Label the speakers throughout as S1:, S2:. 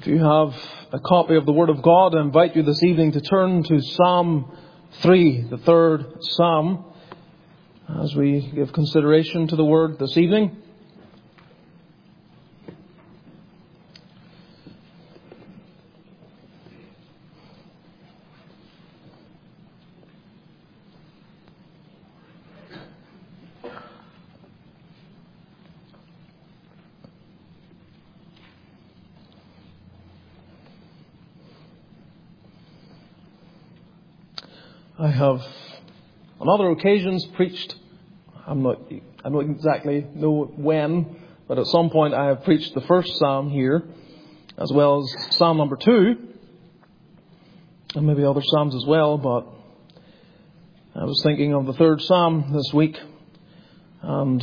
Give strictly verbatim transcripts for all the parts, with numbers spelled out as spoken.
S1: If you have a copy of the Word of God, I invite you this evening to turn to Psalm three, the third Psalm, as we give consideration to the Word this evening. I have on other occasions preached, I'm not, I don't exactly know when, but at some point I have preached the first Psalm here, as well as Psalm number two, and maybe other Psalms as well, but I was thinking of the third Psalm this week, and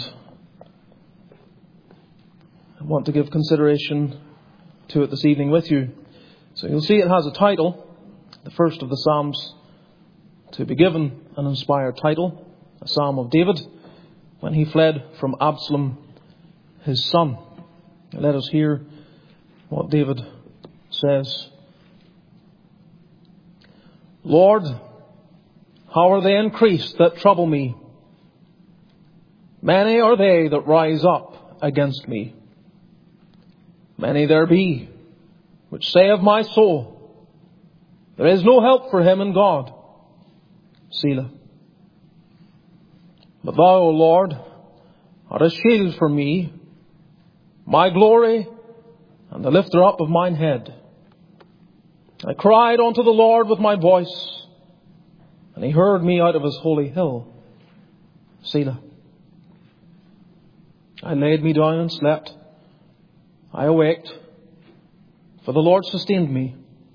S1: I want to give consideration to it this evening with you. So you'll see it has a title, the first of the Psalms to be given an inspired title, a Psalm of David, when he fled from Absalom, his son. Let us hear what David says. Lord, how are they increased that trouble me? Many are they that rise up against me. Many there be which say of my soul, there is no help for him in God. Selah. But thou, O Lord, art a shield for me, my glory, and the lifter up of mine head. I cried unto the Lord with my voice, and he heard me out of his holy hill. Selah. I laid me down and slept. I awaked, for the Lord sustained me.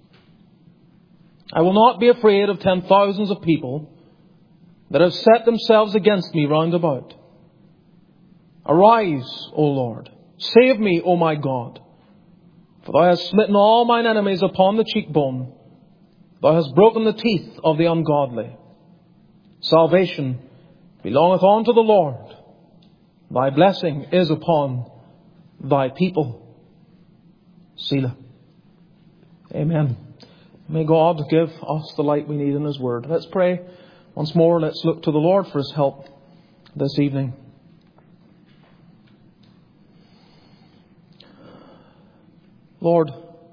S1: I will not be afraid of ten thousands of people that have set themselves against me round about. Arise, O Lord. Save me, O my God. For thou hast smitten all mine enemies upon the cheekbone. Thou hast broken the teeth of the ungodly. Salvation belongeth unto the Lord. Thy blessing is upon thy people. Selah. Amen. May God give us the light we need in His Word. Let's pray once more. Let's look to the Lord for His help this evening. Lord,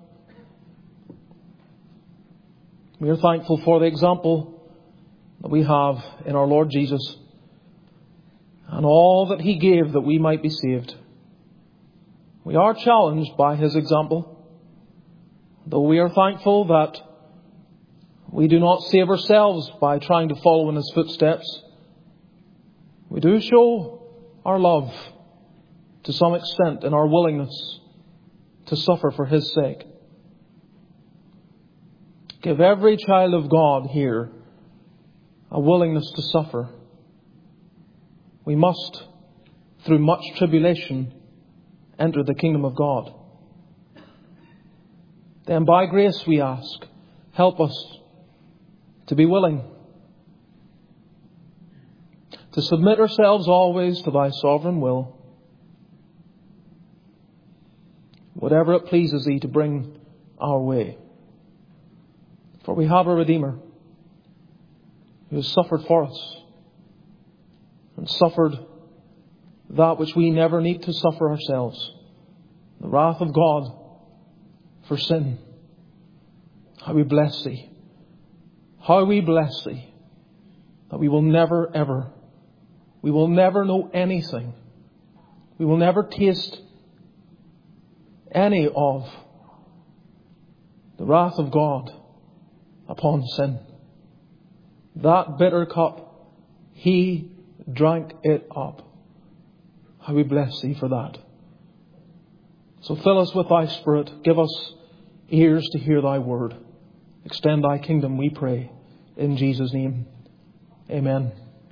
S1: we are thankful for the example that we have in our Lord Jesus and all that He gave that we might be saved. We are challenged by His example. Though we are thankful that we do not save ourselves by trying to follow in His footsteps, we do show our love to some extent in our willingness to suffer for His sake. Give every child of God here a willingness to suffer. We must, through much tribulation, enter the kingdom of God. Then by grace we ask, help us to be willing to submit ourselves always to Thy sovereign will, whatever it pleases Thee to bring our way. For we have a Redeemer who has suffered for us and suffered that which we never need to suffer ourselves, the wrath of God for sin. How we bless Thee. How we bless Thee that we will never ever, we will never know anything. We will never taste any of the wrath of God upon sin. That bitter cup, He drank it up. How we bless Thee for that. So fill us with Thy Spirit. Give us ears to hear Thy word. Extend Thy kingdom, we pray. In Jesus' name. Amen.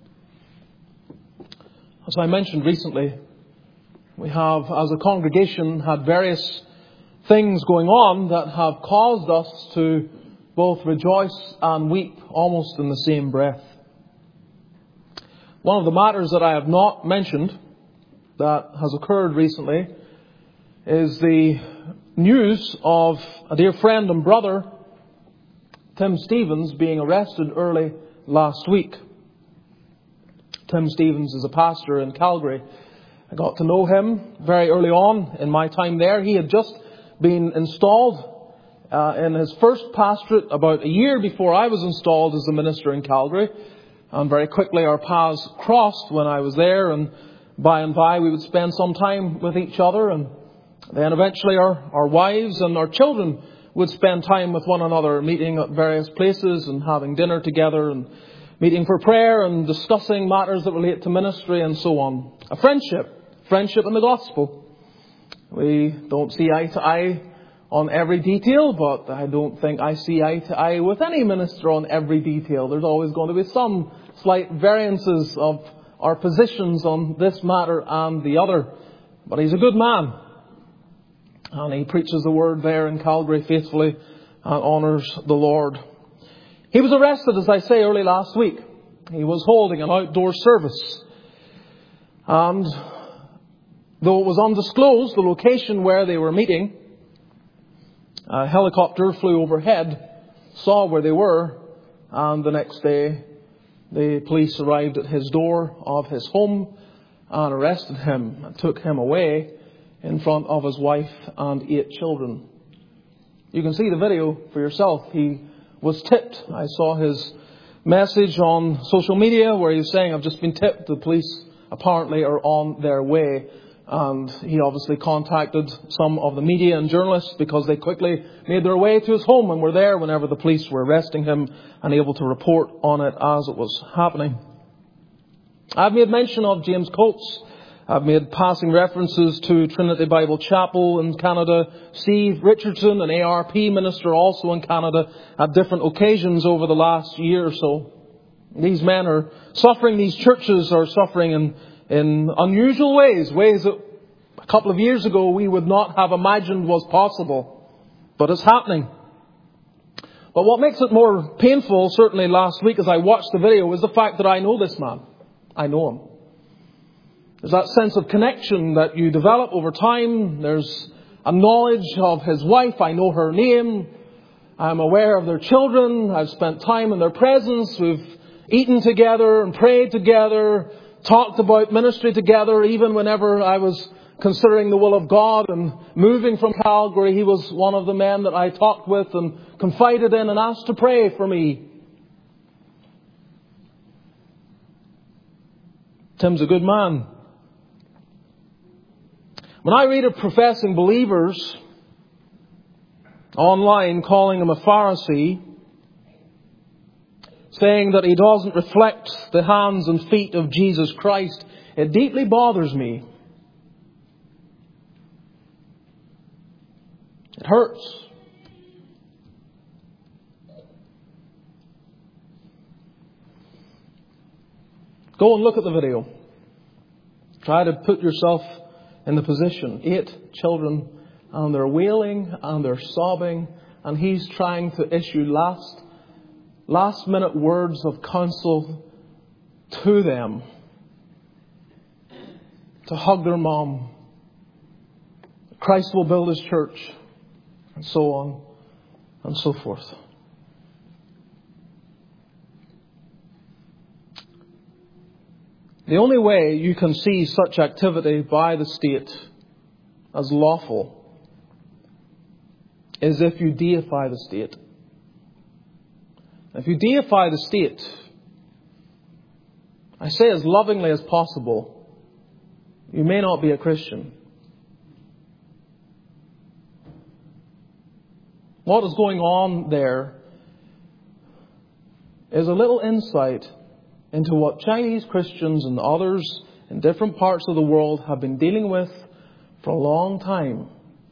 S1: As I mentioned recently, we have, as a congregation, had various things going on that have caused us to both rejoice and weep almost in the same breath. One of the matters that I have not mentioned that has occurred recently is the news of a dear friend and brother, Tim Stevens, being arrested early last week. Tim Stevens is a pastor in Calgary. I got to know him very early on in my time there. He had just been installed uh, in his first pastorate about a year before I was installed as a minister in Calgary. And very quickly our paths crossed when I was there, and by and by we would spend some time with each other, and then eventually our, our wives and our children would spend time with one another, meeting at various places and having dinner together and meeting for prayer and discussing matters that relate to ministry and so on. A friendship, friendship in the gospel. We don't see eye to eye on every detail, but I don't think I see eye to eye with any minister on every detail. There's always going to be some slight variances of our positions on this matter and the other. But he's a good man. And he preaches the word there in Calgary faithfully and honours the Lord. He was arrested, as I say, early last week. He was holding an outdoor service. And though it was undisclosed, the location where they were meeting, a helicopter flew overhead, saw where they were, and the next day the police arrived at his door of his home and arrested him and took him away in front of his wife and eight children. You can see the video for yourself. He was tipped. I saw his message on social media where he was saying, "I've just been tipped. The police apparently are on their way." And he obviously contacted some of the media and journalists because they quickly made their way to his home and were there whenever the police were arresting him and able to report on it as it was happening. I've made mention of James Coates. I've made passing references to Trinity Bible Chapel in Canada, Steve Richardson, an A R P minister also in Canada, at different occasions over the last year or so. These men are suffering, these churches are suffering in, in unusual ways, ways that a couple of years ago we would not have imagined was possible. But it's happening. But what makes it more painful, certainly last week as I watched the video, was the fact that I know this man. I know him. There's that sense of connection that you develop over time. There's a knowledge of his wife. I know her name. I'm aware of their children. I've spent time in their presence. We've eaten together and prayed together, talked about ministry together. Even whenever I was considering the will of God and moving from Calgary, he was one of the men that I talked with and confided in and asked to pray for me. Tim's a good man. When I read of professing believers online calling him a Pharisee, saying that he doesn't reflect the hands and feet of Jesus Christ, it deeply bothers me. It hurts. Go and look at the video. Try to put yourself in the position. Eight children, and they're wailing and they're sobbing, and he's trying to issue last, last minute words of counsel to them. To hug their mom. Christ will build his church. And so on and so forth. The only way you can see such activity by the state as lawful is if you deify the state. If you deify the state, I say as lovingly as possible, you may not be a Christian. What is going on there is a little insight into what Chinese Christians and others in different parts of the world have been dealing with for a long time.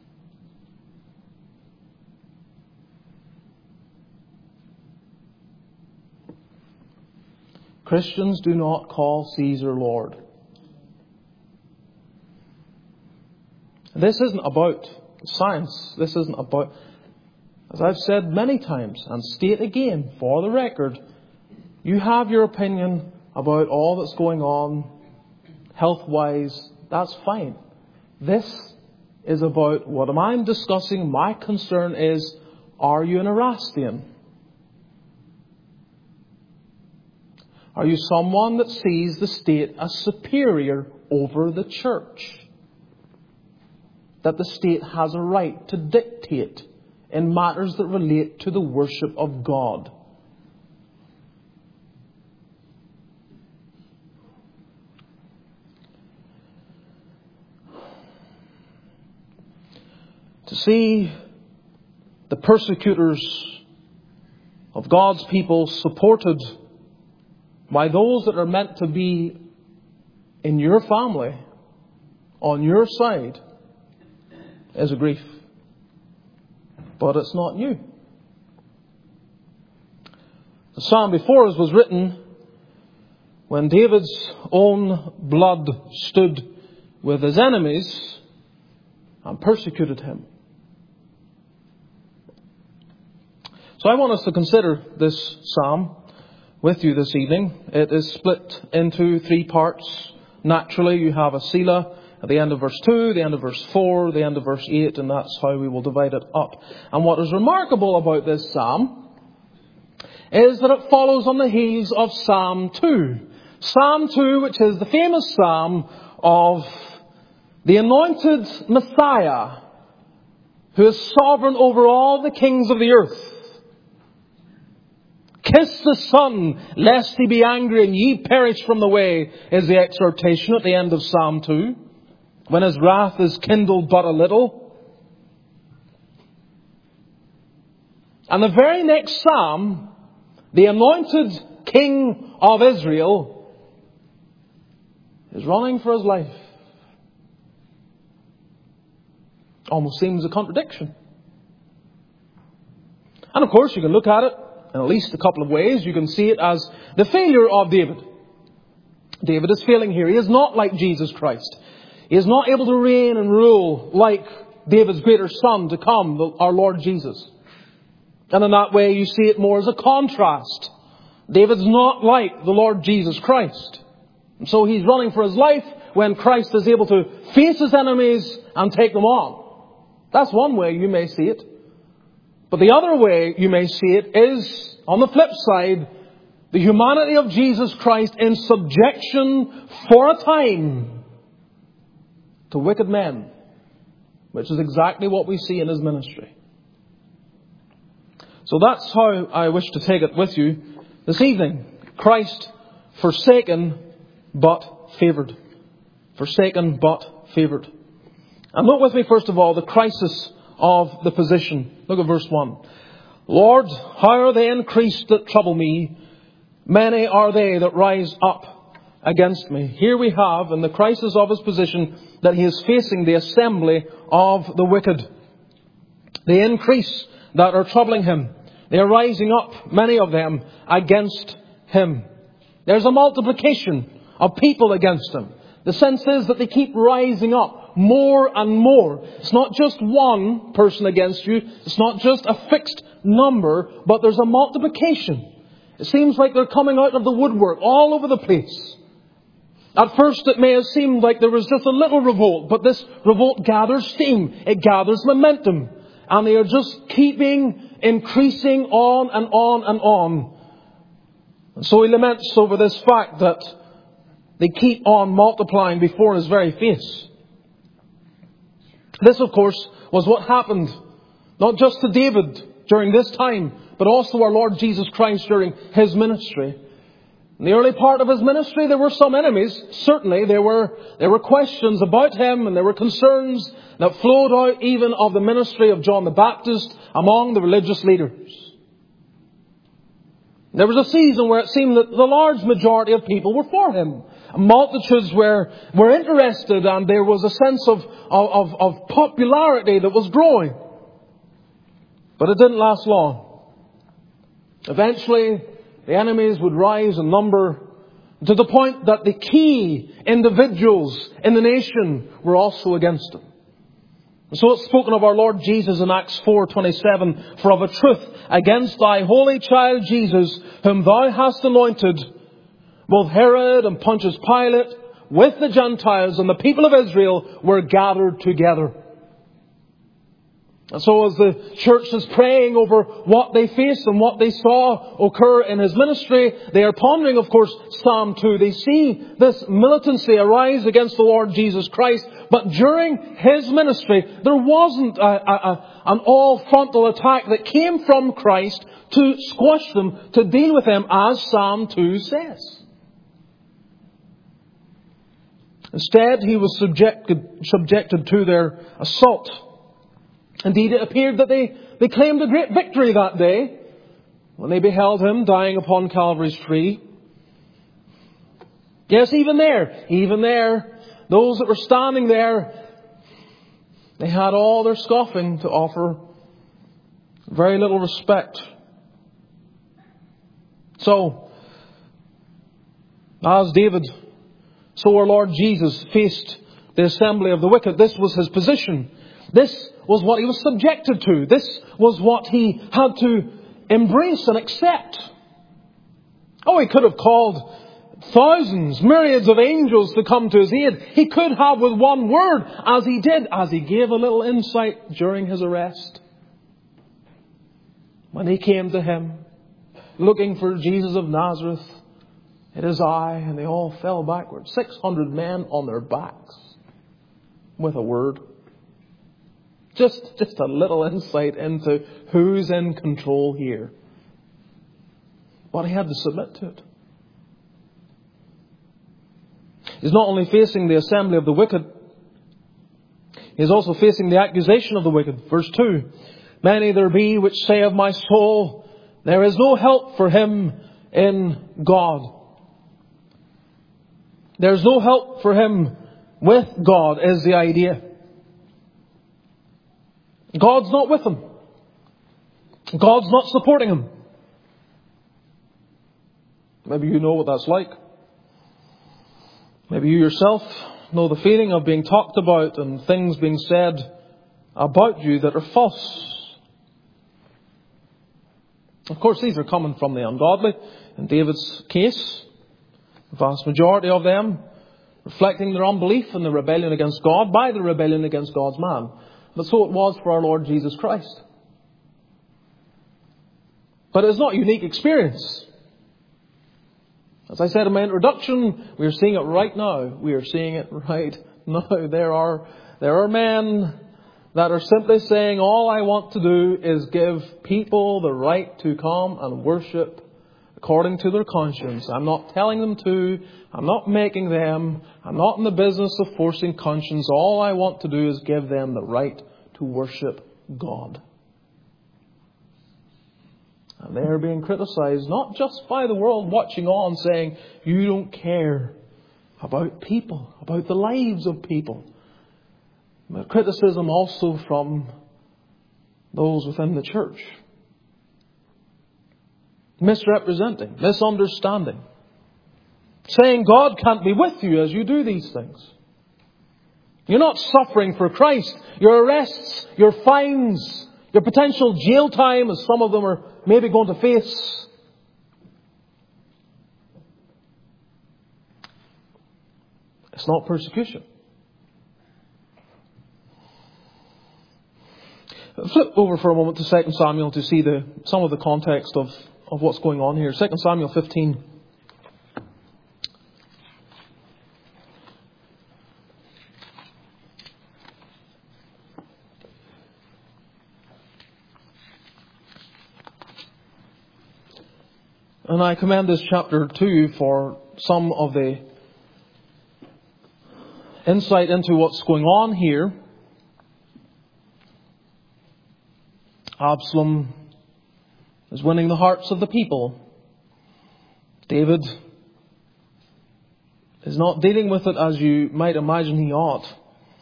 S1: Christians do not call Caesar Lord. This isn't about science. This isn't about, as I've said many times and state again for the record, you have your opinion about all that's going on health-wise. That's fine. This is about what I'm discussing. My concern is, are you an Erastian? Are you someone that sees the state as superior over the church? That the state has a right to dictate in matters that relate to the worship of God? To see the persecutors of God's people supported by those that are meant to be in your family, on your side, is a grief. But it's not new. The psalm before us was written when David's own blood stood with his enemies and persecuted him. So I want us to consider this psalm with you this evening. It is split into three parts. Naturally, you have a Selah at the end of verse two, the end of verse four, the end of verse eight, and that's how we will divide it up. And what is remarkable about this psalm is that it follows on the heels of Psalm two. Psalm two, which is the famous psalm of the anointed Messiah, who is sovereign over all the kings of the earth. Kiss the Son, lest he be angry and ye perish from the way, is the exhortation at the end of Psalm two. When his wrath is kindled but a little. And the very next psalm, the anointed King of Israel is running for his life. Almost seems a contradiction. And of course you can look at it in at least a couple of ways. You can see it as the failure of David. David is failing here. He is not like Jesus Christ. He is not able to reign and rule like David's greater son to come, our Lord Jesus. And in that way you see it more as a contrast. David's not like the Lord Jesus Christ. And so he's running for his life when Christ is able to face his enemies and take them on. That's one way you may see it. But the other way you may see it is, on the flip side, the humanity of Jesus Christ in subjection for a time to wicked men, which is exactly what we see in his ministry. So that's how I wish to take it with you this evening. Christ forsaken but favoured. Forsaken but favoured. And note with me first of all the crisis of the position. Look at verse one. Lord, how are they increased that trouble me? Many are they that rise up against me. Here we have in the crisis of his position that he is facing the assembly of the wicked. The increase that are troubling him. They are rising up, many of them, against him. There's a multiplication of people against him. The sense is that they keep rising up more and more. It's not just one person against you. It's not just a fixed number, but there's a multiplication. It seems like they're coming out of the woodwork all over the place. At first it may have seemed like there was just a little revolt, but this revolt gathers steam. It gathers momentum. And they are just keeping increasing on and on and on. And so he laments over this fact that they keep on multiplying before his very face. This, of course, was what happened not just to David during this time, but also our Lord Jesus Christ during his ministry. In the early part of his ministry, there were some enemies. Certainly, there were, there were questions about him, and there were concerns that flowed out even of the ministry of John the Baptist among the religious leaders. There was a season where it seemed that the large majority of people were for him. Multitudes were, were interested, and there was a sense of, of, of popularity that was growing. But it didn't last long. Eventually, the enemies would rise in number to the point that the key individuals in the nation were also against him. And so it's spoken of our Lord Jesus in Acts four twenty-seven, for of a truth, against thy holy child Jesus, whom thou hast anointed, both Herod and Pontius Pilate, with the Gentiles and the people of Israel, were gathered together. And so as the church is praying over what they faced and what they saw occur in His ministry, they are pondering, of course, Psalm two. They see this militancy arise against the Lord Jesus Christ. But during His ministry, there wasn't a, a, a, an all-frontal attack that came from Christ to squash them, to deal with them, as Psalm two says. Instead, He was subjected, subjected to their assault. Indeed, it appeared that they, they claimed a great victory that day when they beheld Him dying upon Calvary's tree. Yes, even there, even there, those that were standing there, they had all their scoffing to offer, very little respect. So, as David, so our Lord Jesus faced the assembly of the wicked. This was His position. This was what He was subjected to. This was what He had to embrace and accept. Oh, He could have called thousands, myriads of angels to come to His aid. He could have with one word, as He did, as He gave a little insight during His arrest. When He came to Him, looking for Jesus of Nazareth, it is I, and they all fell backwards. six hundred men on their backs with a word. Just, just a little insight into who's in control here. But He had to submit to it. He's not only facing the assembly of the wicked, He's also facing the accusation of the wicked. Verse two, many there be which say of my soul, there is no help for him in God. There's no help for him with God is the idea. God's not with him. God's not supporting him. Maybe you know what that's like. Maybe you yourself know the feeling of being talked about and things being said about you that are false. Of course, these are coming from the ungodly. In David's case, the vast majority of them reflecting their unbelief and their rebellion against God by the rebellion against God's man. But so it was for our Lord Jesus Christ. But it's not a unique experience. As I said in my introduction, we are seeing it right now. We are seeing it right now. There are, there are men that are simply saying, all I want to do is give people the right to come and worship according to their conscience. I'm not telling them to. I'm not making them. I'm not in the business of forcing conscience. All I want to do is give them the right to worship God. And they are being criticized not just by the world watching on saying, you don't care about people, about the lives of people. But criticism also from those within the church. Misrepresenting, misunderstanding. Saying God can't be with you as you do these things. You're not suffering for Christ. Your arrests, your fines, your potential jail time, as some of them are maybe going to face. It's not persecution. Flip over for a moment to Second Samuel to see the some of the context of, of what's going on here. Second Samuel fifteen. And I commend this chapter to you for some of the insight into what's going on here. Absalom is winning the hearts of the people. David is not dealing with it as you might imagine he ought.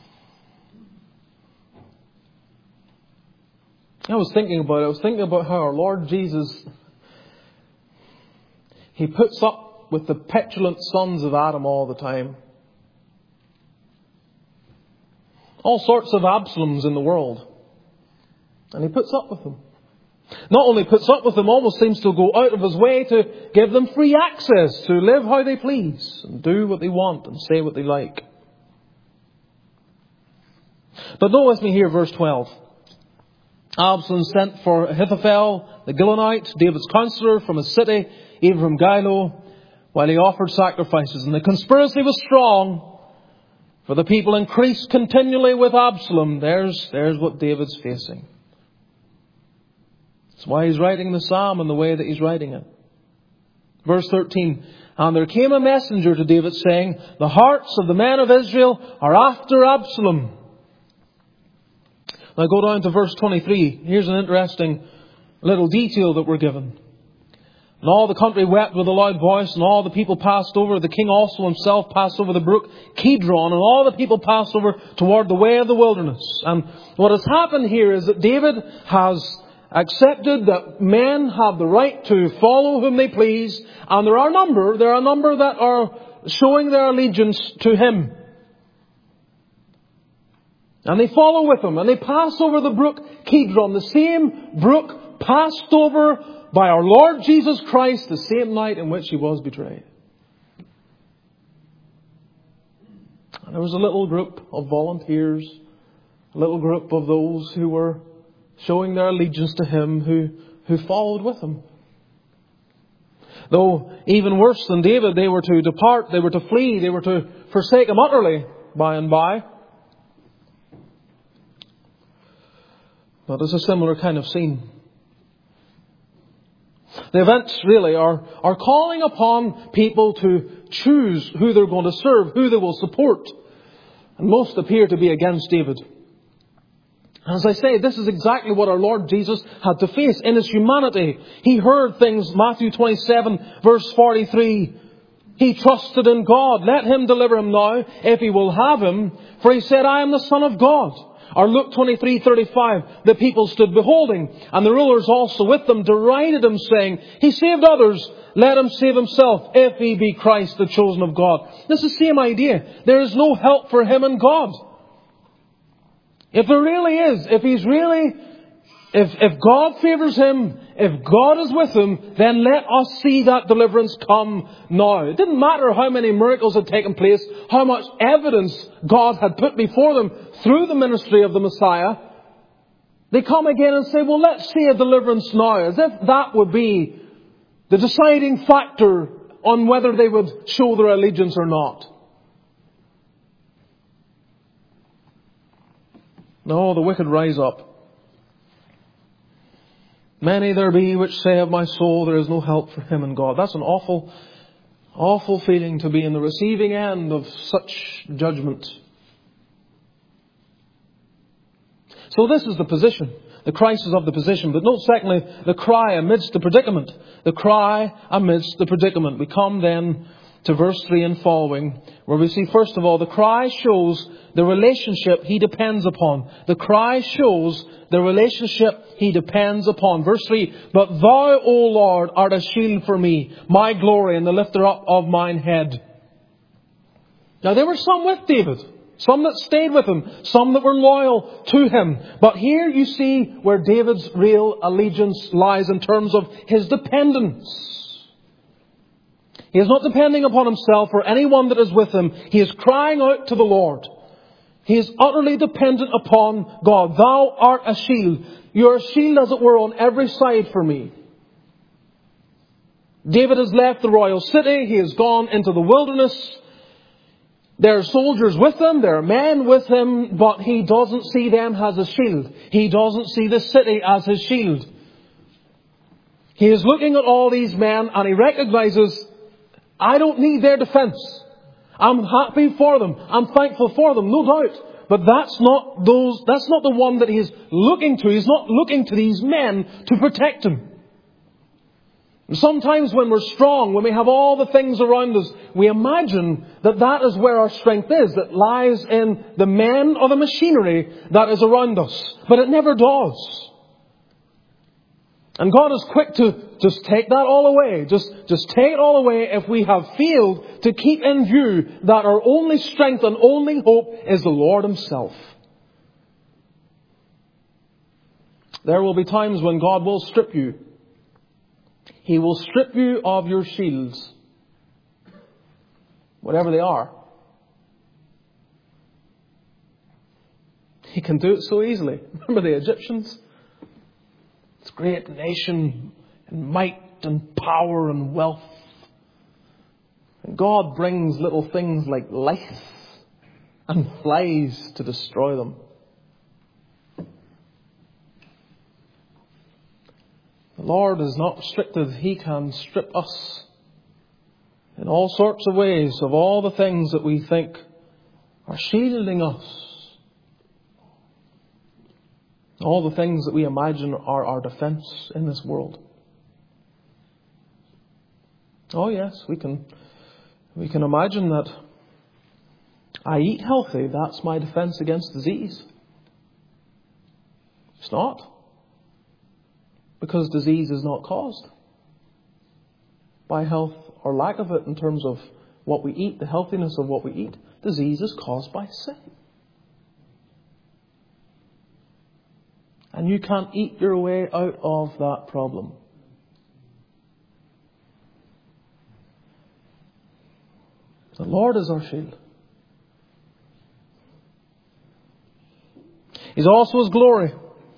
S1: I was thinking about it. I was thinking about how our Lord Jesus, He puts up with the petulant sons of Adam all the time. All sorts of Absaloms in the world. And He puts up with them. Not only puts up with them, almost seems to go out of His way to give them free access to live how they please and do what they want and say what they like. But note with me here verse twelve. Absalom sent for Ahithophel, the Gilonite, David's counselor from his city, even from Gilo, while he offered sacrifices. And the conspiracy was strong, for the people increased continually with Absalom. There's, there's what David's facing. That's why he's writing the psalm in the way that he's writing it. Verse thirteen, and there came a messenger to David saying, the hearts of the men of Israel are after Absalom. Now go down to verse twenty-three. Here's an interesting little detail that we're given. And all the country wept with a loud voice, and all the people passed over. The king also himself passed over the brook Kidron, and all the people passed over toward the way of the wilderness. And what has happened here is that David has accepted that men have the right to follow whom they please, and there are a number, there are a number that are showing their allegiance to him. And they follow with him, and they pass over the brook Kidron, the same brook passed over by our Lord Jesus Christ the same night in which he was betrayed. And there was a little group of volunteers, a little group of those who were showing their allegiance to him, who, who followed with him. Though even worse than David, they were to depart, they were to flee, they were to forsake him utterly by and by. But it's a similar kind of scene. The events really are, are calling upon people to choose who they're going to serve, who they will support. And most appear to be against David. As I say, this is exactly what our Lord Jesus had to face in his humanity. He heard things, Matthew twenty-seven, verse forty-three. He trusted in God. Let him deliver him now, if he will have him. For he said, I am the Son of God. Or Luke twenty-three thirty-five, the people stood beholding, and the rulers also with them derided him, saying, he saved others, let him save himself, if he be Christ, the chosen of God. This is the same idea. There is no help for him in God. If there really is, if he's really, if, if God favours him, if God is with him, then let us see that deliverance come now. It didn't matter how many miracles had taken place, how much evidence God had put before them through the ministry of the Messiah. They come again and say, well, let's see a deliverance now, as if that would be the deciding factor on whether they would show their allegiance or not. No, the wicked rise up. Many there be which say of my soul, there is no help for him in God. That's an awful, awful feeling, to be in the receiving end of such judgment. So this is the position, the crisis of the position. But note secondly, the cry amidst the predicament. The cry amidst the predicament. We come then to verse three and following, where we see, first of all, the cry shows the relationship he depends upon. The cry shows the relationship he depends upon. Verse three, but thou, O Lord, art a shield for me, my glory, and the lifter up of mine head. Now there were some with David, some that stayed with him, some that were loyal to him. But here you see where David's real allegiance lies in terms of his dependence. He is not depending upon himself or anyone that is with him. He is crying out to the Lord. He is utterly dependent upon God. Thou art a shield. You are a shield, as it were, on every side for me. David has left the royal city. He has gone into the wilderness. There are soldiers with him. There are men with him. But he doesn't see them as a shield. He doesn't see the city as his shield. He is looking at all these men and he recognizes, I don't need their defense. I'm happy for them. I'm thankful for them, no doubt. But that's not those, that's not the one that he's looking to. He's not looking to these men to protect him. And sometimes when we're strong, when we have all the things around us, we imagine that that is where our strength is. That lies in the men or the machinery that is around us. But it never does. And God is quick to just take that all away. Just, just take it all away if we have failed to keep in view that our only strength and only hope is the Lord Himself. There will be times when God will strip you. He will strip you of your shields, whatever they are. He can do it so easily. Remember the Egyptians? great nation in might and power and wealth. And God brings little things like lice and flies to destroy them. The Lord is not restricted. He can strip us in all sorts of ways of all the things that we think are shielding us. All the things that we imagine are our defense in this world. Oh yes, we can, we can imagine that I eat healthy. That's my defense against disease. It's not. Because disease is not caused by health or lack of it in terms of what we eat, the healthiness of what we eat. Disease is caused by sin. And you can't eat your way out of that problem. The Lord is our shield. He's also His glory.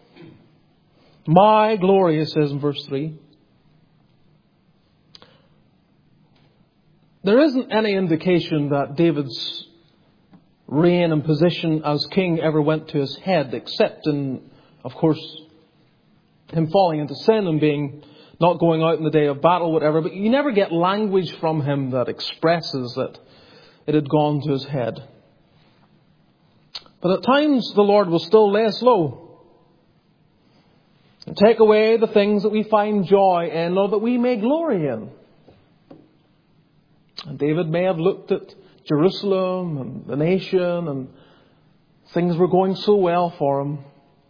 S1: My glory, it says in verse three. There isn't any indication that David's reign and position as king ever went to his head, except in, of course, him falling into sin and being not going out in the day of battle, whatever. But you never get language from him that expresses that it had gone to his head. But at times the Lord will still lay us low and take away the things that we find joy in or that we may glory in. And David may have looked at Jerusalem and the nation and things were going so well for him.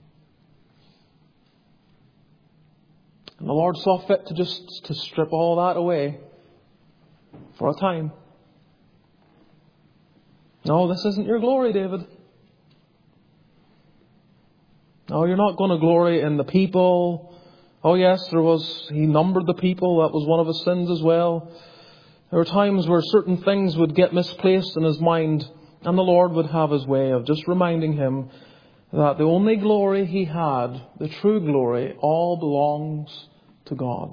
S1: And the Lord saw fit to just to strip all that away for a time. No, this isn't your glory, David. No, you're not going to glory in the people. Oh yes, there was, he numbered the people. That was one of his sins as well. There were times where certain things would get misplaced in his mind, and the Lord would have His way of just reminding him that the only glory he had, the true glory, all belongs to God.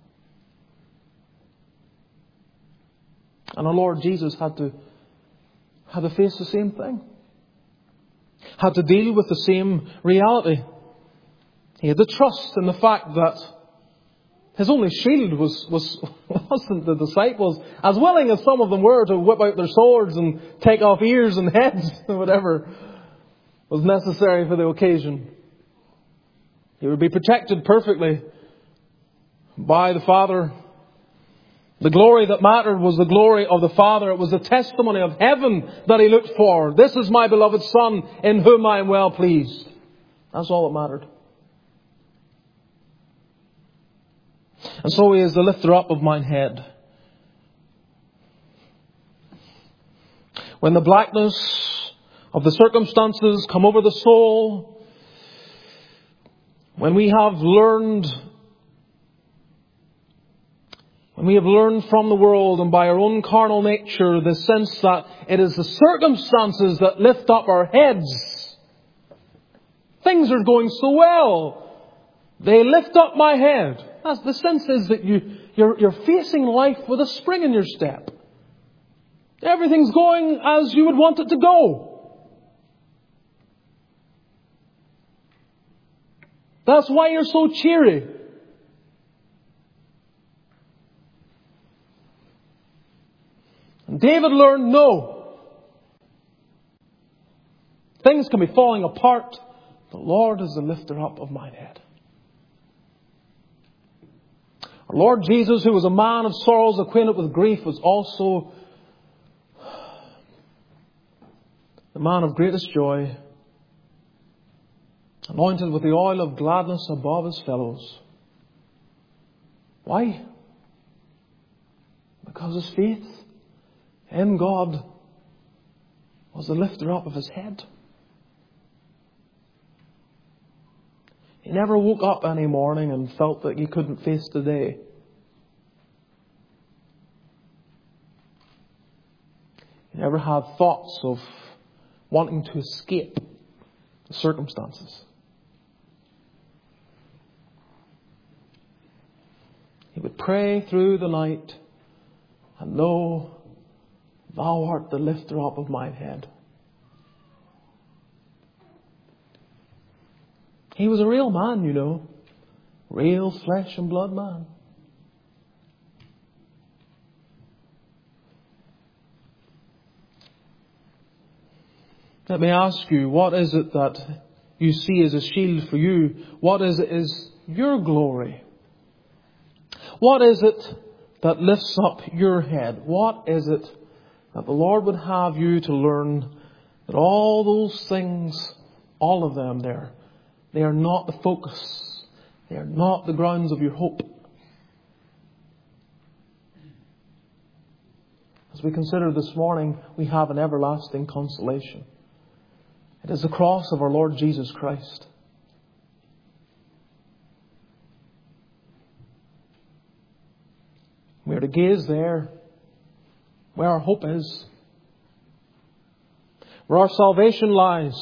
S1: And our Lord Jesus had to had to face the same thing. Had to deal with the same reality. He had to trust in the fact that his only shield was, was, wasn't the disciples, as willing as some of them were to whip out their swords and take off ears and heads and whatever was necessary for the occasion. He would be protected perfectly by the Father. The glory that mattered was the glory of the Father. It was the testimony of heaven that he looked for. This is my beloved Son in whom I am well pleased. That's all that mattered. And so he is the lifter up of mine head. When the blackness of the circumstances come over the soul, when we have learned When we have learned from the world and by our own carnal nature the sense that it is the circumstances that lift up our heads. Things are going so well. They lift up my head. That's, the sense is that you, you're, you're facing life with a spring in your step. Everything's going as you would want it to go. That's why you're so cheery. David learned, no. Things can be falling apart. The Lord is the lifter up of mine head. Our Lord Jesus, who was a man of sorrows, acquainted with grief, was also the man of greatest joy, anointed with the oil of gladness above his fellows. Why? Because his faith in God was the lifter up of his head. He never woke up any morning and felt that he couldn't face the day. He never had thoughts of wanting to escape the circumstances. would pray through the night, and lo, thou art the lifter up of mine head. He was a real man, you know. Real flesh and blood man. Let me ask you, what is it that you see as a shield for you? What is it is your glory? What is it that lifts up your head? What is it that the Lord would have you to learn that all those things, all of them there, they are not the focus. They are not the grounds of your hope. As we consider this morning, we have an everlasting consolation. It is the cross of our Lord Jesus Christ. We are to gaze there, where our hope is, where our salvation lies.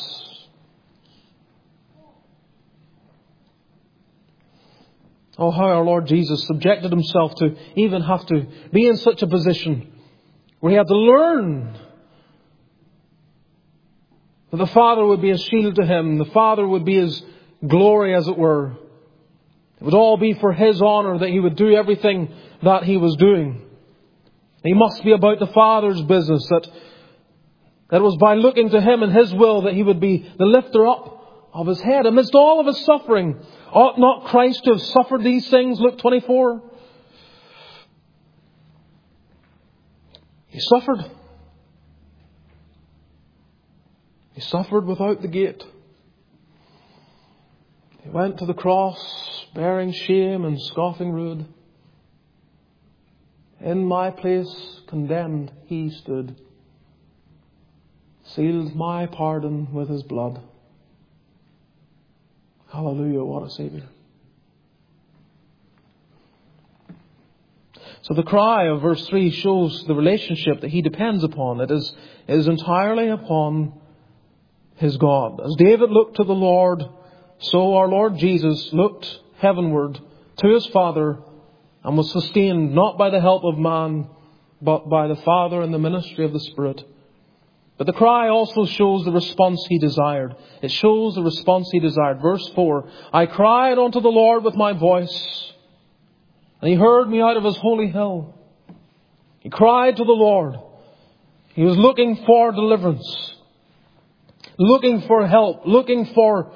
S1: Oh, how our Lord Jesus subjected Himself to even have to be in such a position where He had to learn that the Father would be a shield to Him. The Father would be His glory, as it were. It would all be for His honour that He would do everything that He was doing. He must be about the Father's business. That, that it was by looking to Him and His will that He would be the lifter up of His head. Amidst all of His suffering, ought not Christ to have suffered these things? Luke twenty-four. He suffered. He suffered without the gate. He went to the cross, bearing shame and scoffing rude. In my place, condemned, He stood, sealed my pardon with His blood. Hallelujah, what a Saviour. So the cry of verse three shows the relationship that He depends upon. It is, it is entirely upon His God. As David looked to the Lord, so our Lord Jesus looked heavenward to His Father and was sustained not by the help of man, but by the Father and the ministry of the Spirit. But the cry also shows the response He desired. It shows the response He desired. Verse four, I cried unto the Lord with my voice, and He heard me out of His holy hill. He cried to the Lord. He was looking for deliverance, looking for help, looking for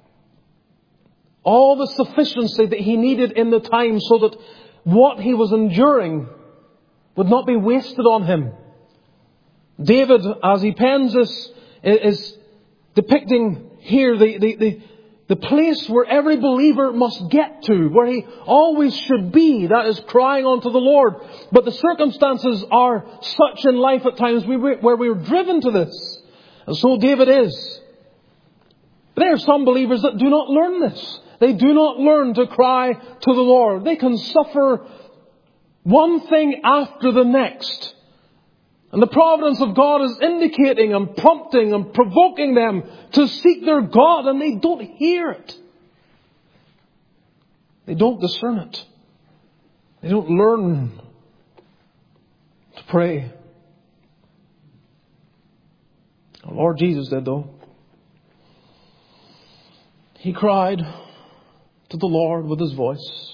S1: all the sufficiency that he needed in the time so that what he was enduring would not be wasted on him. David, as he pens this, is depicting here the, the, the, the place where every believer must get to, where he always should be. That is crying unto the Lord. But the circumstances are such in life at times where we are driven to this. And so David is. But there are some believers that do not learn this. They do not learn to cry to the Lord. They can suffer one thing after the next. And the providence of God is indicating and prompting and provoking them to seek their God, and they don't hear it. They don't discern it. They don't learn to pray. Our Lord Jesus did, though. He cried to the Lord with His voice,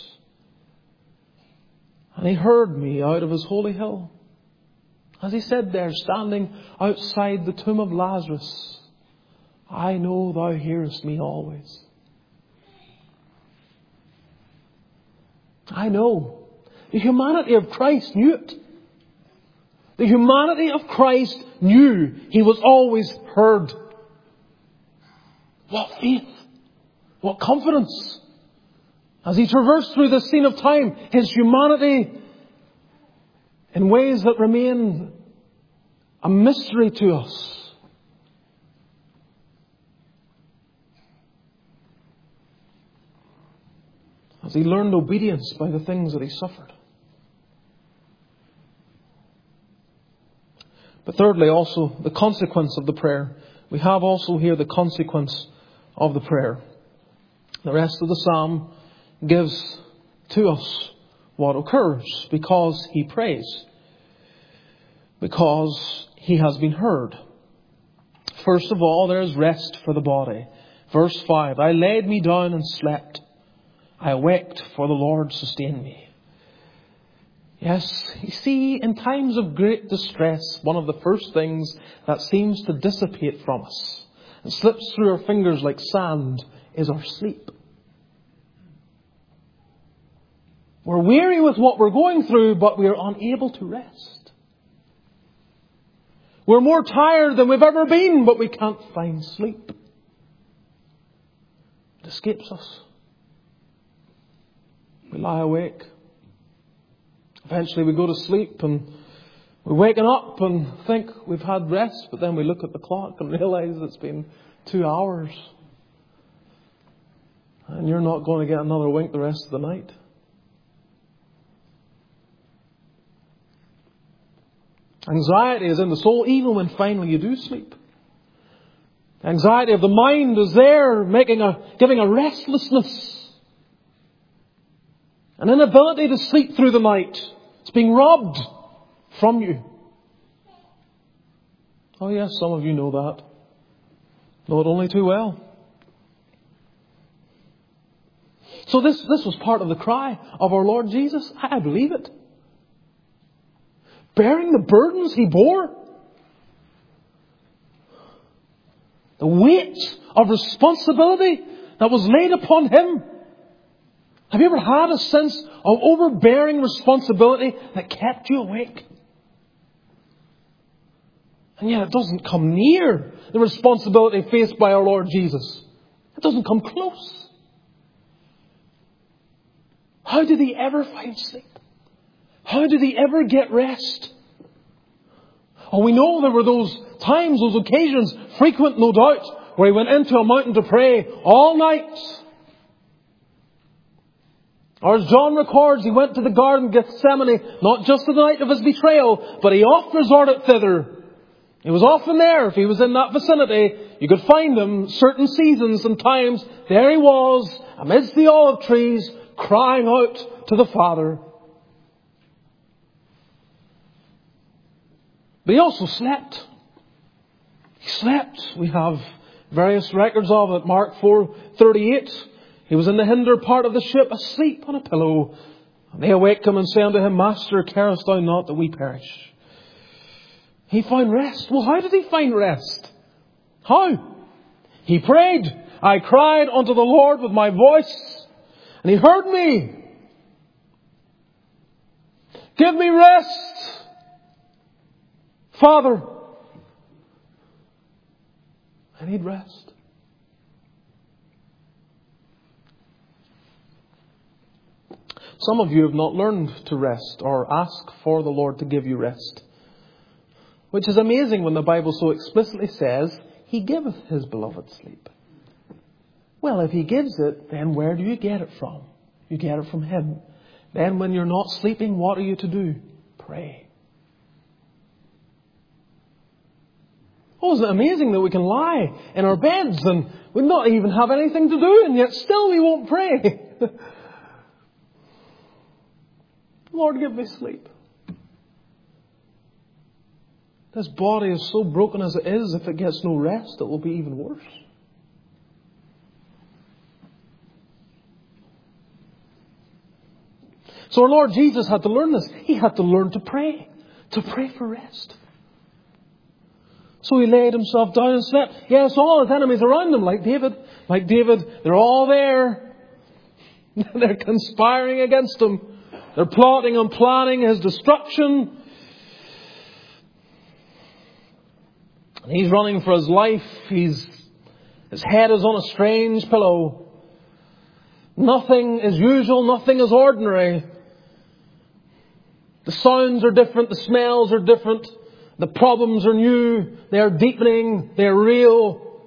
S1: and He heard me out of His holy hill. As He said there, standing outside the tomb of Lazarus, I know Thou hearest me always. I know. The humanity of Christ knew it. The humanity of Christ knew He was always heard. What faith! What confidence! As He traversed through this scene of time, His humanity, in ways that remain a mystery to us. As He learned obedience by the things that He suffered. But thirdly, also, the consequence of the prayer. We have also here the consequence of the prayer. The rest of the psalm gives to us what occurs because he prays. Because he has been heard. First of all, there is rest for the body. Verse five, I laid me down and slept. I awaked, for the Lord sustained me. Yes, you see, in times of great distress, one of the first things that seems to dissipate from us and slips through our fingers like sand is our sleep. We're weary with what we're going through, but we are unable to rest. We're more tired than we've ever been, but we can't find sleep. It escapes us. We lie awake. Eventually we go to sleep and we're waking up and think we've had rest, but then we look at the clock and realize it's been two hours. And you're not going to get another wink the rest of the night. Anxiety is in the soul even when finally you do sleep. Anxiety of the mind is there, making a, giving a restlessness. An inability to sleep through the night. It's being robbed from you. Oh yes, some of you know that. Know it only too well. So this, this was part of the cry of our Lord Jesus. I believe it. Bearing the burdens He bore. The weight of responsibility that was laid upon Him. Have you ever had a sense of overbearing responsibility that kept you awake? And yet it doesn't come near the responsibility faced by our Lord Jesus. It doesn't come close. How did He ever find sleep? How did He ever get rest? Oh, we know there were those times, those occasions, frequent no doubt, where He went into a mountain to pray all night. Or as John records, He went to the Garden of Gethsemane, not just the night of His betrayal, but He oft resorted thither. He was often there. If He was in that vicinity, you could find Him certain seasons and times. There He was, amidst the olive trees, crying out to the Father. But He also slept. He slept. We have various records of it. Mark four thirty-eight. He was in the hinder part of the ship, asleep on a pillow. And they awake Him and say unto Him, Master, carest thou not that we perish? He found rest. Well, how did He find rest? How? He prayed. I cried unto the Lord with my voice, and He heard me. Give me rest, Father. I need rest. Some of you have not learned to rest or ask for the Lord to give you rest. Which is amazing when the Bible so explicitly says, He giveth His beloved sleep. Well, if He gives it, then where do you get it from? You get it from Him. Then when you're not sleeping, what are you to do? Pray. Oh, isn't it amazing that we can lie in our beds and we not even have anything to do, and yet still we won't pray? Lord, give me sleep. This body is so broken as it is, if it gets no rest, it will be even worse. So our Lord Jesus had to learn this. He had to learn to pray. To pray for rest. So He laid Himself down and slept. Yes, all His enemies around Him, like David. Like David, they're all there. They're conspiring against Him. They're plotting and planning His destruction. And He's running for His life. He's, his head is on a strange pillow. Nothing is usual. Nothing is ordinary. The sounds are different. The smells are different. The problems are new. They are deepening. They are real.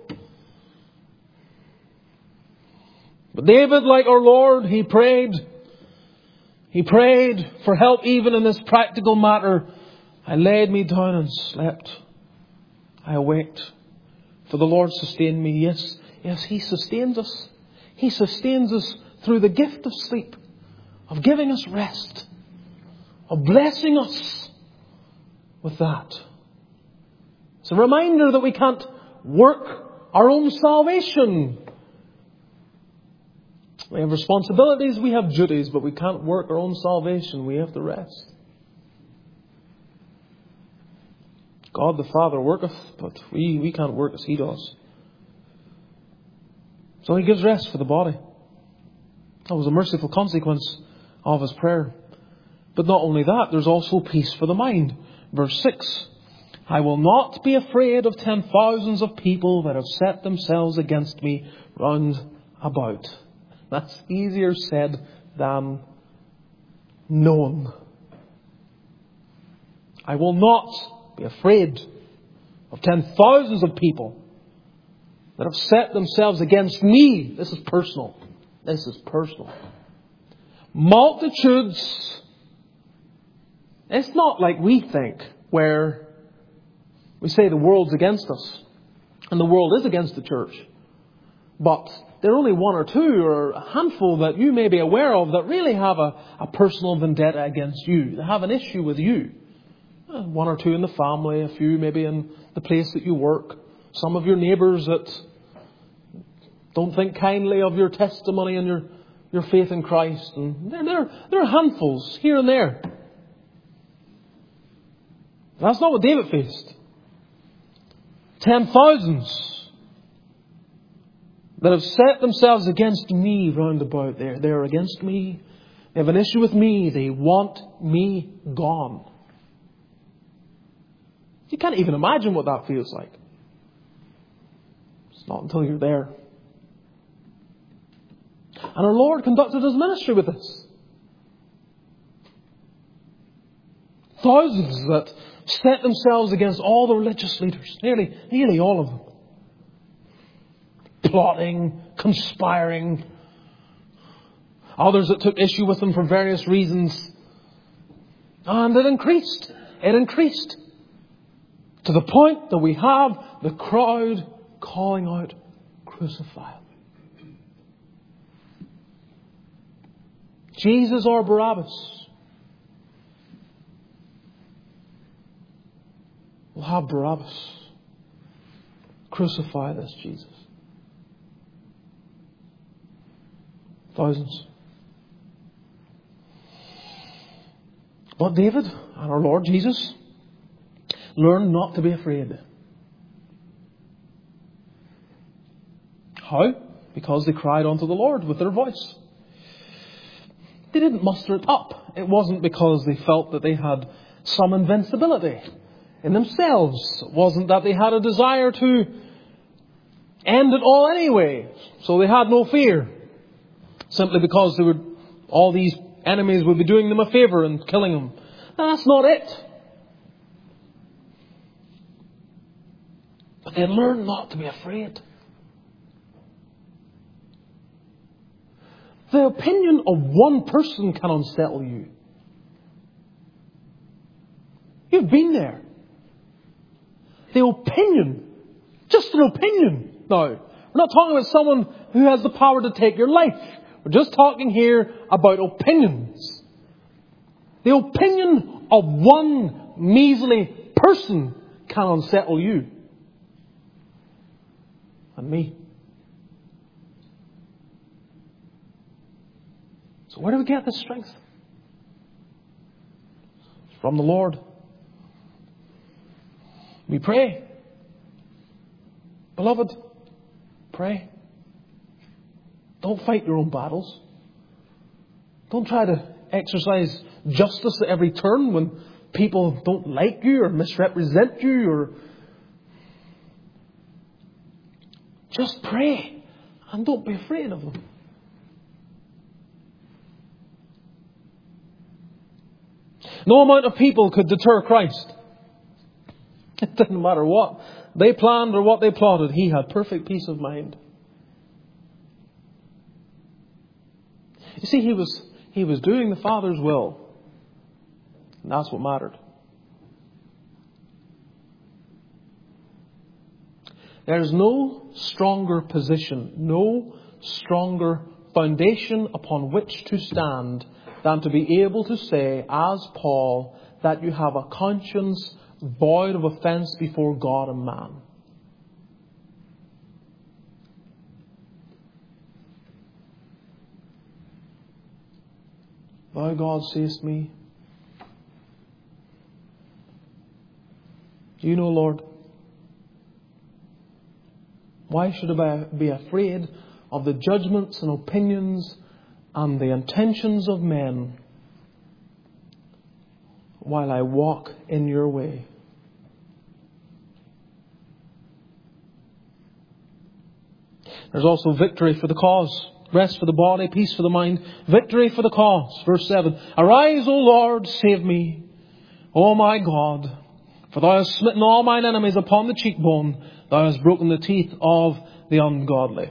S1: But David, like our Lord, he prayed. He prayed for help even in this practical matter. I laid me down and slept. I awaked. For the Lord sustained me. Yes, yes, He sustains us. He sustains us through the gift of sleep. of giving us rest, of blessing us with that. It's a reminder that we can't work our own salvation. We have responsibilities, we have duties, but we can't work our own salvation. We have to rest. God the Father worketh, but we, we can't work as He does. So He gives rest for the body. That was a merciful consequence of His prayer. But not only that, there's also peace for the mind. Verse six. I will not be afraid of ten thousands of people that have set themselves against me round about. That's easier said than known. I will not be afraid of ten thousands of people that have set themselves against me. This is personal. This is personal. Multitudes. It's not like we think, where we say the world's against us. And the world is against the church. But there are only one or two or a handful that you may be aware of that really have a, a personal vendetta against you. They have an issue with you. One or two in the family, a few maybe in the place that you work. Some of your neighbours that don't think kindly of your testimony and your, your faith in Christ. And there, there, there are handfuls here and there. That's not what David faced. Ten thousands that have set themselves against me round about there. They're against me. They have an issue with me. They want me gone. You can't even imagine what that feels like. It's not until you're there. And our Lord conducted His ministry with us. Thousands that set themselves against all the religious leaders. Nearly, nearly all of them. Plotting, conspiring. Others that took issue with them for various reasons. And it increased. It increased. To the point that we have the crowd calling out, crucify Him. Jesus or Barabbas? We'll have Barabbas. Crucify this Jesus. Thousands. But David and our Lord Jesus learned not to be afraid. How? Because they cried unto the Lord with their voice. They didn't muster it up. It wasn't because they felt that they had some invincibility in themselves. It wasn't that they had a desire to end it all anyway. So they had no fear. Simply because they would, all these enemies would be doing them a favour and killing them. No, that's not it. But they learned not to be afraid. The opinion of one person can unsettle you. You've been there. The opinion, just an opinion. Now, we're not talking about someone who has the power to take your life. We're just talking here about opinions. The opinion of one measly person can unsettle you. And me. So where do we get this strength? It's from the Lord. We pray. Beloved, pray. Don't fight your own battles. Don't try to exercise justice at every turn when people don't like you or misrepresent you or... Just pray and don't be afraid of them. No amount of people could deter Christ. It didn't matter what they planned or what they plotted. He had perfect peace of mind. You see, he was he was doing the Father's will. And that's what mattered. There is no stronger position, no stronger foundation upon which to stand than to be able to say, as Paul, that you have a conscience void of offence before God and man. Thou, God, sayest me, do you know, Lord, why should I be afraid of the judgments and opinions and the intentions of men while I walk in your way? There's also victory for the cause. Rest for the body, peace for the mind, victory for the cause. Verse seven. Arise, O Lord, save me, O my God. For thou hast smitten all mine enemies upon the cheekbone. Thou hast broken the teeth of the ungodly.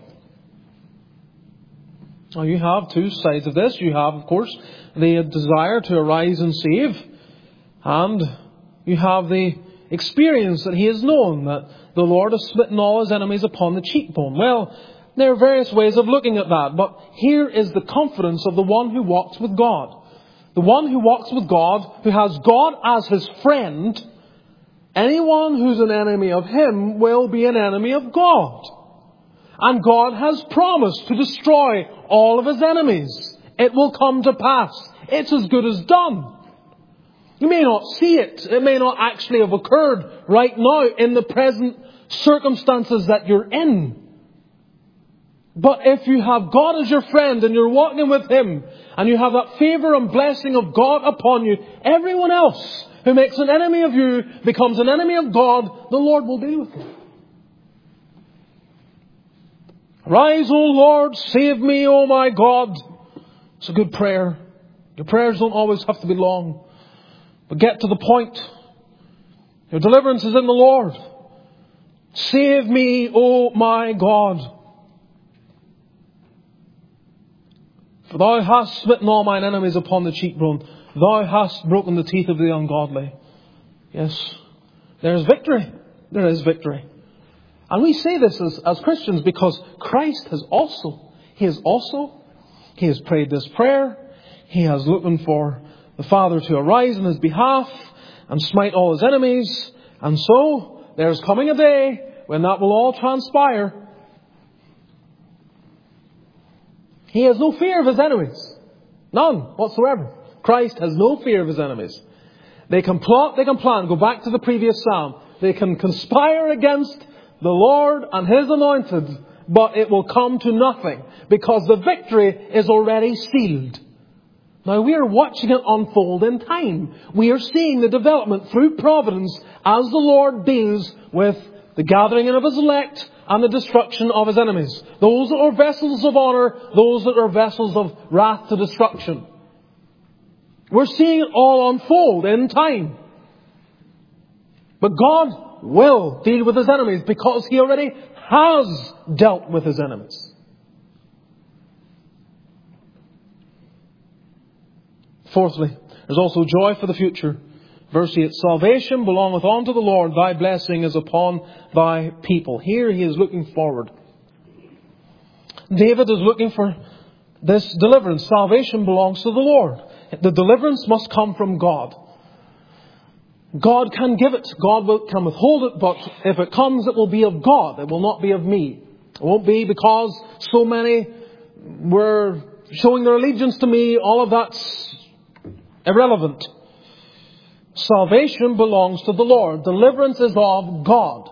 S1: Now you have two sides of this. You have, of course, the desire to arise and save. And you have the experience that he has known that the Lord has smitten all his enemies upon the cheekbone. Well, there are various ways of looking at that. But here is the confidence of the one who walks with God. The one who walks with God, who has God as his friend. Anyone who's an enemy of him will be an enemy of God. And God has promised to destroy all of his enemies. It will come to pass. It's as good as done. You may not see it. It may not actually have occurred right now in the present circumstances that you're in. But if you have God as your friend and you're walking with him and you have that favour and blessing of God upon you, everyone else who makes an enemy of you becomes an enemy of God, the Lord will deal with you. Arise, O Lord, save me, O my God. It's a good prayer. Your prayers don't always have to be long. But get to the point. Your deliverance is in the Lord. Save me, O my God. For thou hast smitten all mine enemies upon the cheekbone. Thou hast broken the teeth of the ungodly. Yes, there is victory. There is victory. And we say this as, as Christians because Christ has also, He has also, He has prayed this prayer. He has looking for the Father to arise on His behalf and smite all His enemies. And so, there's coming a day when that will all transpire. He has no fear of His enemies. None whatsoever. Christ has no fear of His enemies. They can plot, they can plan. Go back to the previous psalm. They can conspire against the Lord and His anointed, but it will come to nothing because the victory is already sealed. Now we are watching it unfold in time. We are seeing the development through providence as the Lord deals with the gathering in of His elect and the destruction of His enemies. Those that are vessels of honour, those that are vessels of wrath to destruction. We're seeing it all unfold in time. But God will deal with His enemies because He already has dealt with His enemies. Fourthly, there's also joy for the future. Verse eight, salvation belongeth unto the Lord, thy blessing is upon thy people. Here he is looking forward. David is looking for this deliverance. Salvation belongs to the Lord. The deliverance must come from God. God can give it. God will, can withhold it. But if it comes, it will be of God. It will not be of me. It won't be because so many were showing their allegiance to me. All of that's irrelevant. Salvation belongs to the Lord. Deliverance is of God.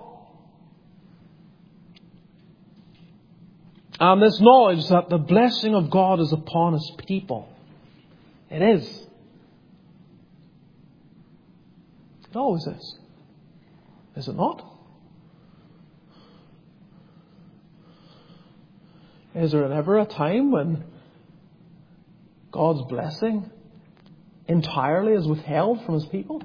S1: And this knowledge that the blessing of God is upon His people. It is. It always is. Is it not? Is there ever a time when God's blessing entirely is withheld from His people?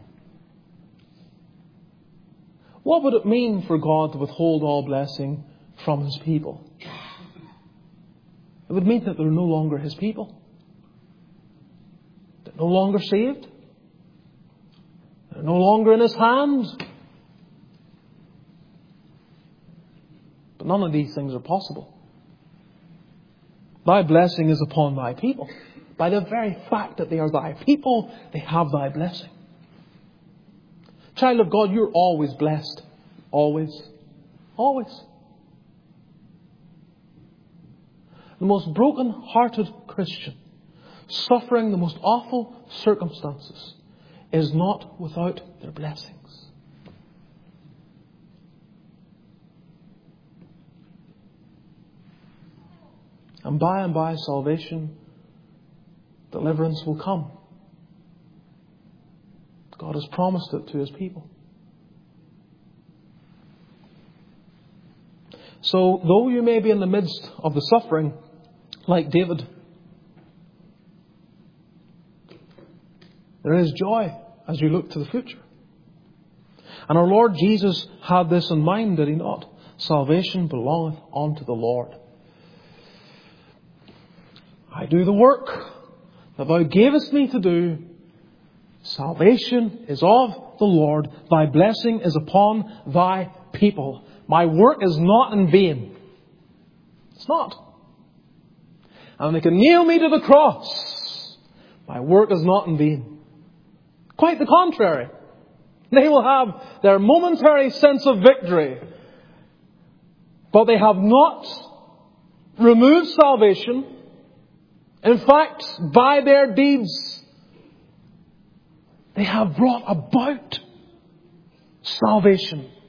S1: What would it mean for God to withhold all blessing from His people? It would mean that they're no longer His people. They're no longer saved. They're no longer in His hands. But none of these things are possible. Thy blessing is upon thy people. By the very fact that they are thy people, they have thy blessing. Child of God, you're always blessed. Always. Always. The most broken-hearted Christian, suffering the most awful circumstances, is not without their blessings. And by and by, salvation, deliverance will come. God has promised it to His people. So, though you may be in the midst of the suffering, like David, there is joy as you look to the future. And our Lord Jesus had this in mind, did He not? Salvation belongeth unto the Lord. I do the work that Thou gavest me to do. Salvation is of the Lord. Thy blessing is upon Thy people. My work is not in vain. It's not. And they can nail me to the cross. My work is not in vain. Quite the contrary. They will have their momentary sense of victory. But they have not removed salvation. In fact, by their deeds, they have brought about salvation.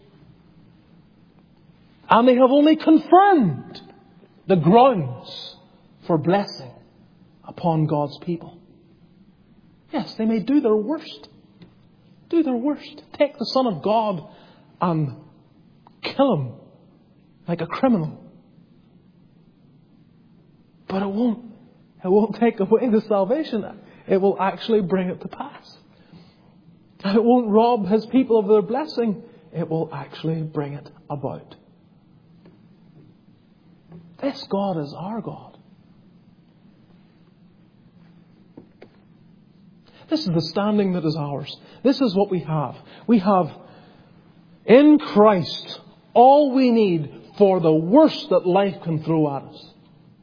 S1: And they have only confirmed the grounds for blessing upon God's people. Yes, they may do their worst. Do their worst. Take the Son of God and kill Him like a criminal. But it won't. It won't take away the salvation. It will actually bring it to pass. It won't rob His people of their blessing. It will actually bring it about. This God is our God. This is the standing that is ours. This is what we have. We have in Christ all we need for the worst that life can throw at us.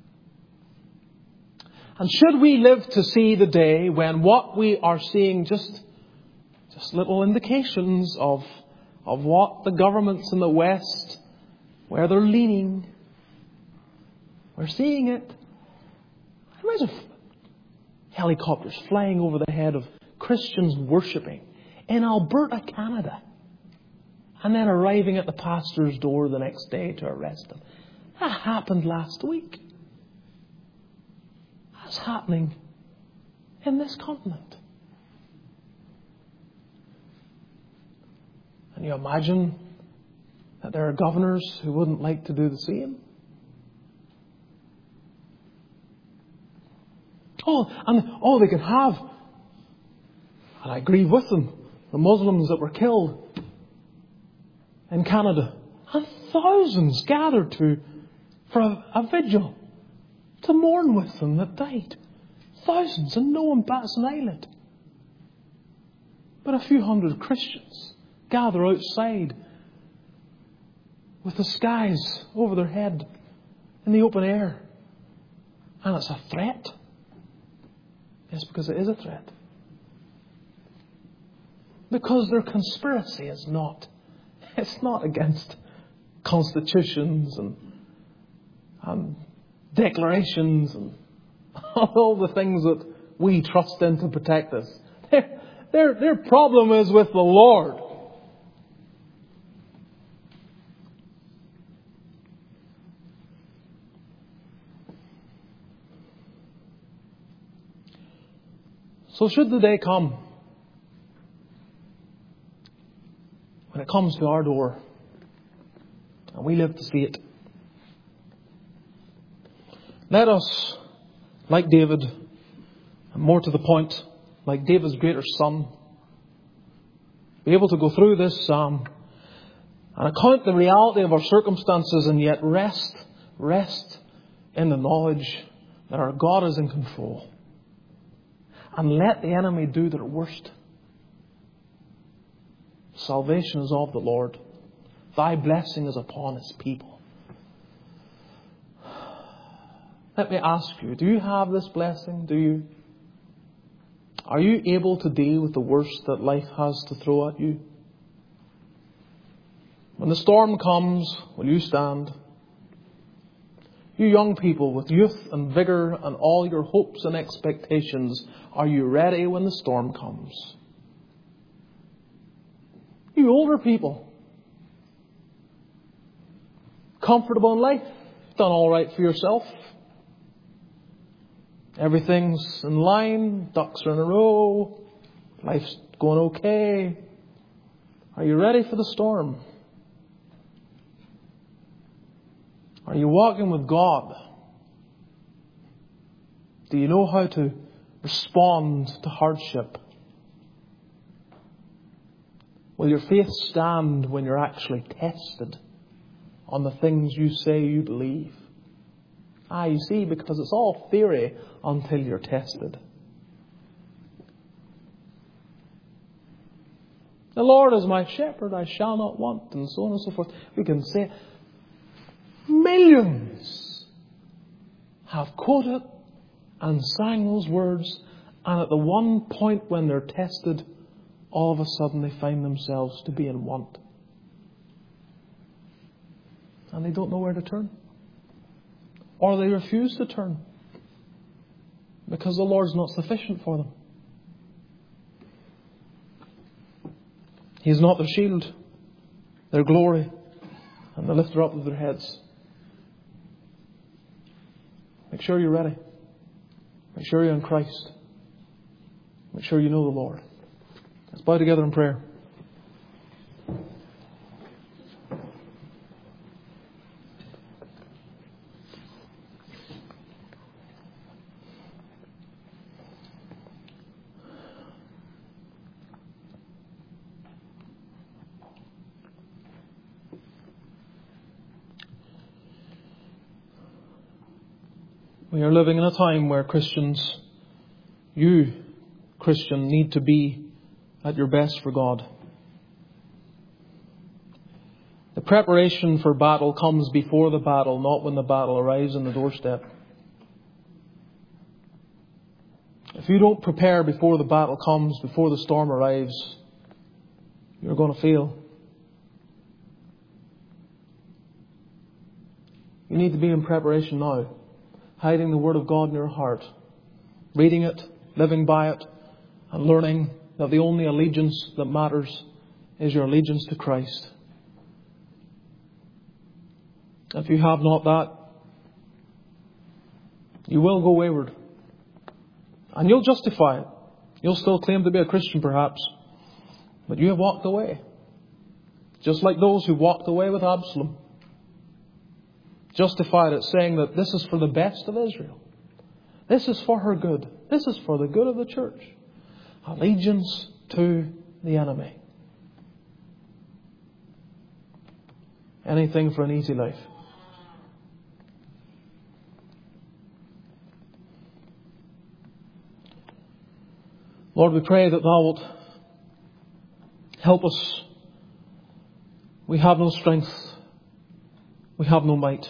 S1: And should we live to see the day when what we are seeing just, just little indications of, of what the governments in the West, where they're leaning, we're seeing it. Imagine helicopters flying over the head of Christians worshipping in Alberta, Canada, and then arriving at the pastor's door the next day to arrest them. That happened last week. That's happening in this continent. Can you imagine that there are governors who wouldn't like to do the same? Oh, and all they can have, and I agree with them, the Muslims that were killed in Canada, and thousands gathered to for a, a vigil to mourn with them that died. Thousands, and no one bats an eyelid. But a few hundred Christians gather outside with the skies over their head in the open air. And it's a threat. Yes, because it is a threat. Because their conspiracy is not, it's not against constitutions and, and declarations and all the things that we trust in to protect us. Their, their, their problem is with the Lord. So should the day come when it comes to our door and we live to see it, let us, like David, and more to the point, like David's greater son, be able to go through this psalm and account the reality of our circumstances and yet rest, rest in the knowledge that our God is in control. And let the enemy do their worst. Salvation is of the Lord. Thy blessing is upon His people. Let me ask you, do you have this blessing? Do you? Are you able to deal with the worst that life has to throw at you? When the storm comes, will you stand? You young people with youth and vigour and all your hopes and expectations, are you ready when the storm comes? You older people, comfortable in life, done all right for yourself. Everything's in line, ducks are in a row, life's going okay. Are you ready for the storm? Are you walking with God? Do you know how to respond to hardship? Will your faith stand when you're actually tested on the things you say you believe? Ah, you see, because it's all theory until you're tested. The Lord is my shepherd, I shall not want, and so on and so forth. We can say millions have quoted and sang those words, and at the one point when they're tested, all of a sudden they find themselves to be in want. And they don't know where to turn. Or they refuse to turn because the Lord's not sufficient for them. He's not their shield, their glory, and the lifter up of their heads. Make sure you're ready. Make sure you're in Christ. Make sure you know the Lord. Let's bow together in prayer. We are living in a time where Christians, you, Christian, need to be at your best for God. The preparation for battle comes before the battle, not when the battle arrives on the doorstep. If you don't prepare before the battle comes, before the storm arrives, you're going to fail. You need to be in preparation now. Hiding the Word of God in your heart, reading it, living by it, and learning that the only allegiance that matters is your allegiance to Christ. If you have not that, you will go wayward. And you'll justify it. You'll still claim to be a Christian perhaps, but you have walked away. Just like those who walked away with Absalom. Justified it, saying that this is for the best of Israel. This is for her good. This is for the good of the church. Allegiance to the enemy. Anything for an easy life. Lord, we pray that Thou wilt help us. We have no strength. We have no might.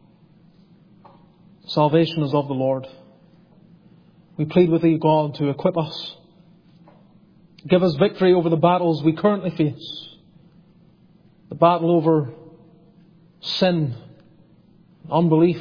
S1: Salvation is of the Lord. We plead with Thee, God, to equip us. Give us victory over the battles we currently face. The battle over sin, unbelief.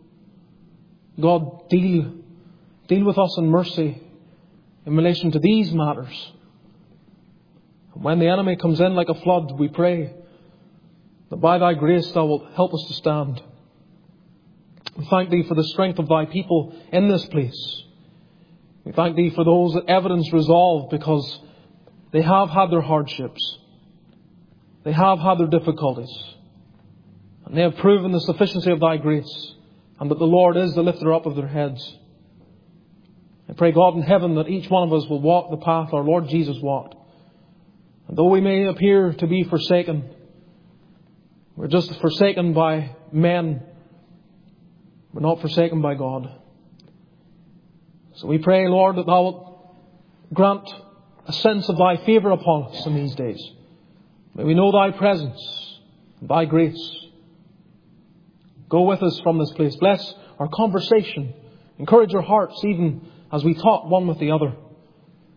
S1: God, deal, deal with us in mercy in relation to these matters. And when the enemy comes in like a flood, we pray that by Thy grace Thou wilt help us to stand. We thank Thee for the strength of Thy people in this place. We thank Thee for those that evidence resolve because they have had their hardships. They have had their difficulties. And they have proven the sufficiency of Thy grace and that the Lord is the lifter up of their heads. I pray, God in heaven, that each one of us will walk the path our Lord Jesus walked. And though we may appear to be forsaken, we're just forsaken by men. We're not forsaken by God. So we pray, Lord, that Thou wilt grant a sense of Thy favour upon us in these days. May we know Thy presence and Thy grace. Go with us from this place. Bless our conversation. Encourage our hearts even as we talk one with the other.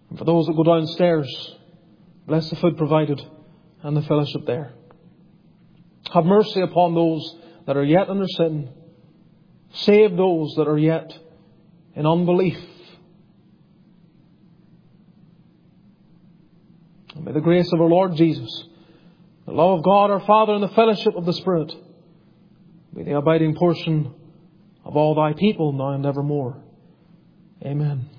S1: And for those that go downstairs, bless the food provided and the fellowship there. Have mercy upon those that are yet under sin. Save those that are yet in unbelief. And may the grace of our Lord Jesus, the love of God our Father, and the fellowship of the Spirit be the abiding portion of all thy people now and evermore. Amen.